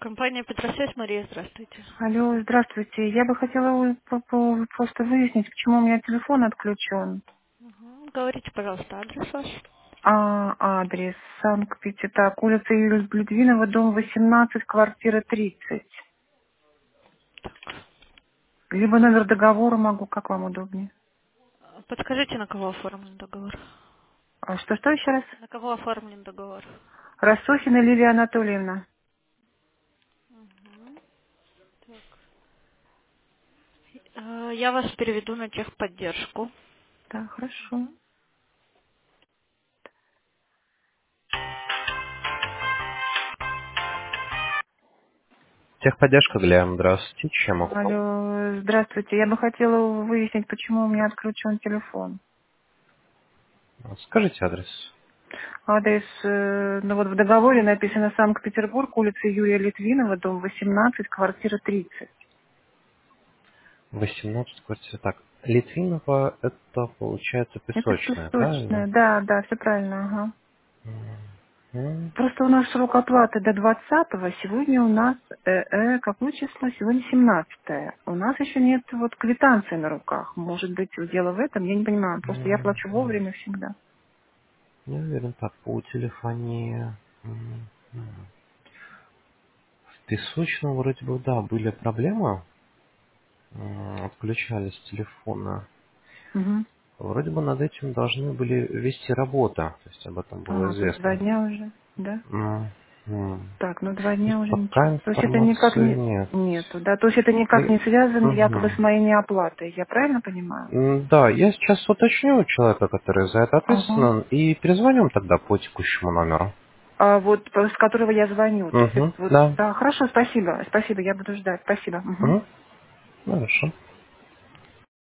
Компания Петросвязь, Мария, здравствуйте. Алло, здравствуйте. Я бы хотела просто выяснить, почему у меня телефон отключен. Говорите, пожалуйста, адрес ваш. Адрес Санкт-Петербург, так, улица Юрия Литвинова, дом 18, квартира 30. Либо номер договора могу, как вам удобнее. Подскажите, на кого оформлен договор? Что еще раз? На кого оформлен договор? Рассохина Лилия Анатольевна. Я вас переведу на техподдержку. Так, хорошо. Техподдержка, Глеб, здравствуйте. Чем могу помочь? Алло, здравствуйте. Я бы хотела выяснить, почему у меня отключен телефон. Скажите адрес. Адрес, ну вот в договоре написано Санкт-Петербург, улица Юрия Литвинова, дом 18, квартира 30. 18 квартира. Так, Литвинова, это получается Это песочная, песочная, правильно? да, да, все правильно, ага. М, Просто у нас срок оплаты до 20-го, сегодня у нас, какое число? Сегодня 17-е. У нас еще нет вот квитанции на руках. Может быть, дело в этом, я не понимаю. Просто я плачу вовремя всегда. Не уверен, так, по телефонии. В песочном вроде бы, да, были проблемы. Отключались телефона. Угу. Вроде бы над этим должны были вести работа. То есть об этом было То есть 2 известно. дня уже, да? Мгм. Так, ну 2 То дня есть уже пока ничего. То есть это никак информации не... нет. Нету, да? То есть это никак не связано якобы с Мгм. моей неоплатой. Я правильно понимаю? Да, я сейчас уточню у человека, который за это Ага. ответственен, и перезвоним тогда по текущему номеру. А вот с которого я звоню. То есть Угу, вот, да. да, хорошо, спасибо. Спасибо, я буду ждать. Спасибо. Мгм. Угу, хорошо.